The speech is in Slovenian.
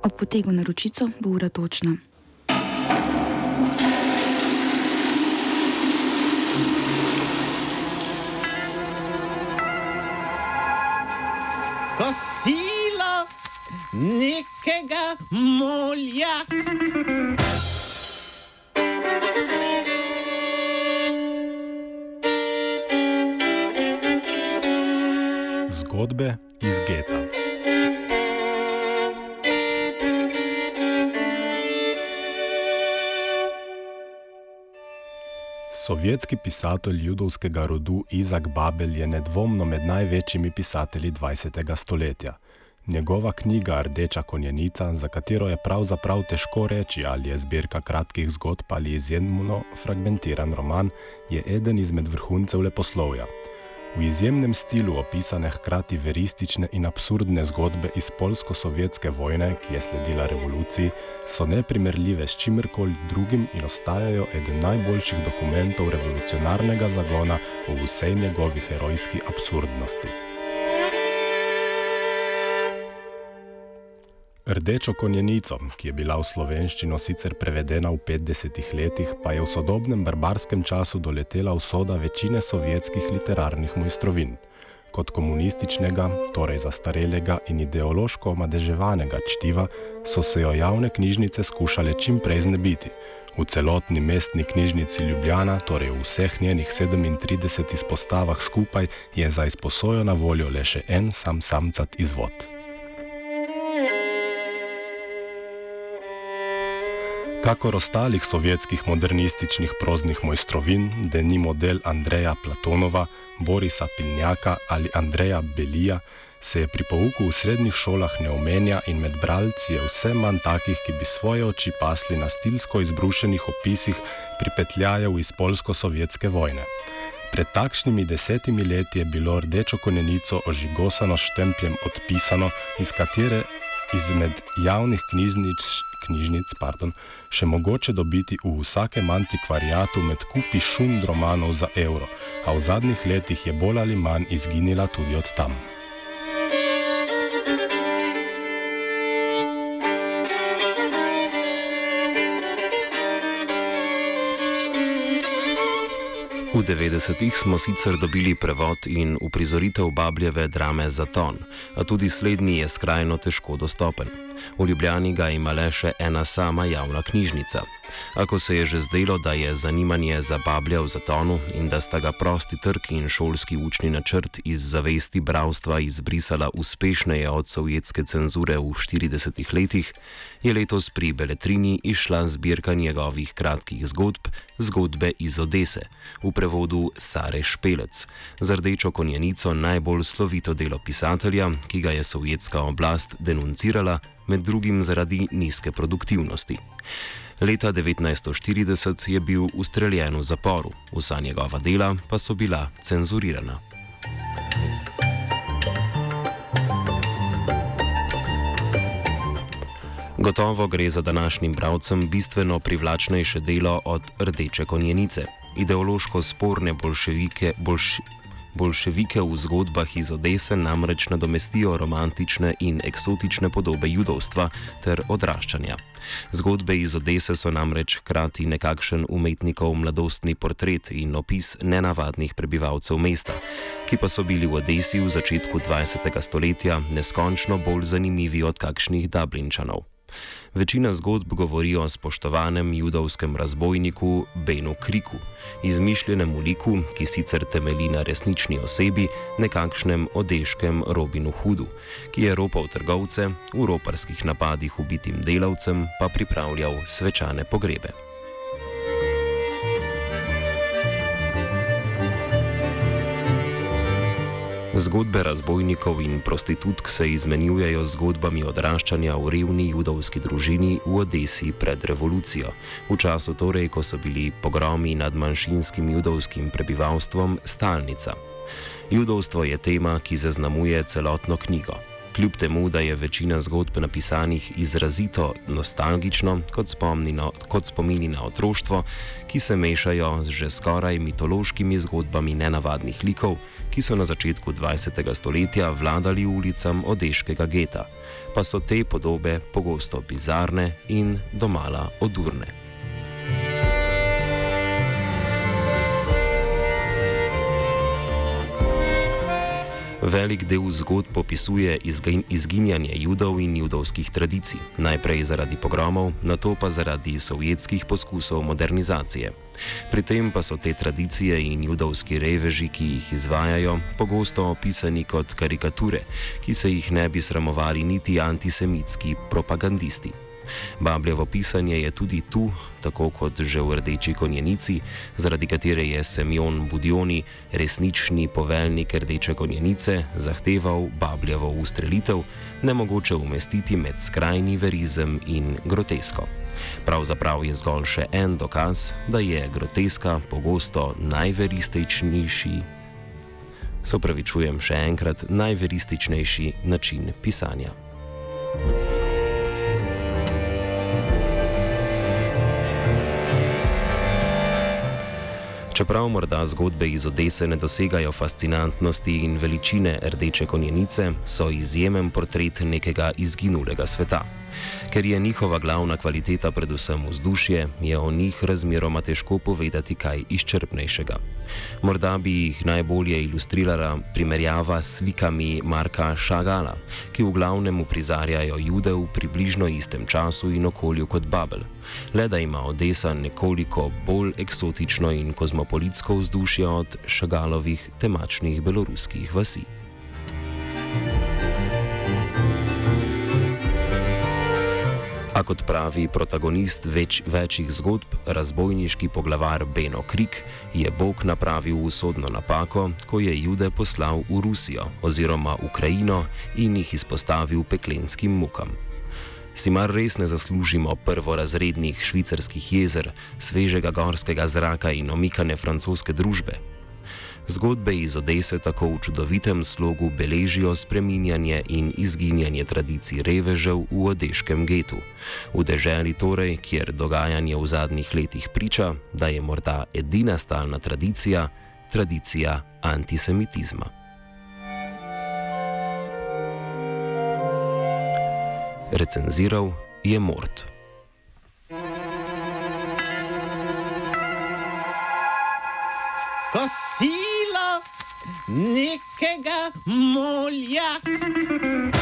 Ob potegu na ročico bo ura točna. Kosilo nekega molja. Zgodbe iz geta. Sovjetski pisatelj judovskega rodu Izak Babel je nedvomno med največjimi pisatelji 20. stoletja. Njegova knjiga Rdeča konjenica, za katero je pravzaprav težko reči, ali je zbirka kratkih zgodb ali izjemno fragmentiran roman, je eden izmed vrhuncev leposlovja. V izjemnem stilu opisane hkrati veristične in absurdne zgodbe iz polsko-sovjetske vojne, ki je sledila revoluciji, so neprimerljive s čimerkoli drugim in ostajajo eden najboljših dokumentov revolucionarnega zagona v vsej njegovi herojski absurdnosti. Rdečo konjenico, ki je bila v slovenščino sicer prevedena v 50 letih, pa je v sodobnem barbarskem času doletela usoda večine sovjetskih literarnih mojstrovin. Kot komunističnega, torej zastarelega in ideološko omadeževanega čtiva, so se jo javne knjižnice skušale čim prej znebiti. V celotni mestni knjižnici Ljubljana, torej v vseh njenih 37 izpostavah skupaj, je za izposojo na voljo le še en samcat izvod. Kakor ostalih sovjetskih modernističnih proznih mojstrovin, denimo del Andreja Platonova, Borisa Pilnjaka ali Andreja Belija, se je pri pouku v srednjih šolah ne omenja in med bralci je vse manj takih, ki bi svoje oči pasli na stilsko izbrušenih opisih pripetljajev iz polsko-sovjetske vojne. Pred takšnimi 10 leti je bilo Rdečo konjenico ožigosano s štempljem odpisano, iz katere izmed javnih knjižnic, še mogoče dobiti v vsakem antikvariatu med kupi šund romanov za evro, a v zadnjih letih je bolj ali manj izginila tudi od tam. V 90-ih smo sicer dobili prevod in uprizoritev Babljeve drame Zaton, a tudi slednji je skrajno težko dostopen. V Ljubljani ga ima le še ena sama javna knjižnica. Ako se je že zdelo, da je zanimanje za Bablja v Zatonu in da sta ga prosti trg in šolski učni načrt iz zavesti bralstva izbrisala uspešneje od sovjetske cenzure v 40 letih, je letos pri Beletrini izšla zbirka njegovih kratkih zgodb, Zgodbe iz Odese, v prevodu Sare Špelec, za Rdečo konjenico najbolj slovito delo pisatelja, ki ga je sovjetska oblast denuncirala, med drugim zaradi nizke produktivnosti. Leta 1940 je bil ustreljen v zaporu, vsa njegova dela pa so bila cenzurirana. Gotovo gre za današnjim bralcem bistveno privlačnejše delo od Rdeče konjenice. Ideološko sporne boljševike v zgodbah iz Odese namreč nadomestijo romantične in eksotične podobe judovstva ter odraščanja. Zgodbe iz Odese so namreč hkrati nekakšen umetnikov mladostni portret in opis nenavadnih prebivalcev mesta, ki pa so bili v Odesi v začetku 20. stoletja neskončno bolj zanimivi od kakšnih Dublinčanov. Večina zgodb govori o spoštovanem judovskem razbojniku Benu Kriku, izmišljenemu liku, ki sicer temelji na resnični osebi, nekakšnem odeškem Robinu Hoodu, ki je ropal trgovce, v roparskih napadih ubitim delavcem pa pripravljal svečane pogrebe. Zgodbe razbojnikov in prostitutk se izmenjujejo z zgodbami odraščanja v revni judovski družini v Odesi pred revolucijo, v času torej, ko so bili pogromi nad manjšinskim judovskim prebivalstvom stalnica. Judovstvo je tema, ki zaznamuje celotno knjigo. Kljub temu, da je večina zgodb napisanih izrazito nostalgično, kot spomini na otroštvo, ki se mešajo z že skoraj mitološkimi zgodbami nenavadnih likov, ki so na začetku 20. stoletja vladali ulicam odeškega geta, pa so te podobe pogosto bizarne in domala odurne. Velik del zgodb popisuje izginjanje Judov in judovskih tradicij, najprej zaradi pogromov, nato pa zaradi sovjetskih poskusov modernizacije. Pri tem pa so te tradicije in judovski reveži, ki jih izvajajo, pogosto opisani kot karikature, ki se jih ne bi sramovali niti antisemitski propagandisti. Babljevo pisanje je tudi tu, tako kot že v Rdeči konjenici, zaradi katere je Semjon Budjoni, resnični poveljnik Rdeče konjenice, zahteval Babljevo ustrelitev, nemogoče umestiti med skrajni verizem in grotesko. Pravzaprav je zgolj še en dokaz, da je groteska pogosto najverističnejši način pisanja. Čeprav morda zgodbe iz Odese ne dosegajo fascinantnosti in veličine Rdeče konjenice, so izjemen portret nekega izginulega sveta. Ker je njihova glavna kvaliteta predvsem vzdušje, je o njih razmeroma težko povedati kaj izčrpnejšega. Morda bi jih najbolje ilustrirala primerjava s slikami Marka Chagalla, ki v glavnem uprizarjajo Jude v približno istem času in okolju kot Babel. Le da ima Odesa nekoliko bolj eksotično in kozmopolitsko vzdušje od Chagallovih temačnih beloruskih vasi. A kot pravi protagonist večjih zgodb, razbojniški poglavar Beno Krik, je Bog napravil usodno napako, ko je Jude poslal v Rusijo oziroma Ukrajino in jih izpostavil peklenskim mukam. Si mar res ne zaslužimo prvorazrednih švicarskih jezer, svežega gorskega zraka in omikane francoske družbe? Zgodbe iz Odese tako v čudovitem slogu beležijo spreminjanje in izginjanje tradicij revežev v odeškem getu. V deželi torej, kjer dogajanje v zadnjih letih priča, da je morda edina stalna tradicija antisemitizma. Recenziral je Mort. Kosilo nekega mulja.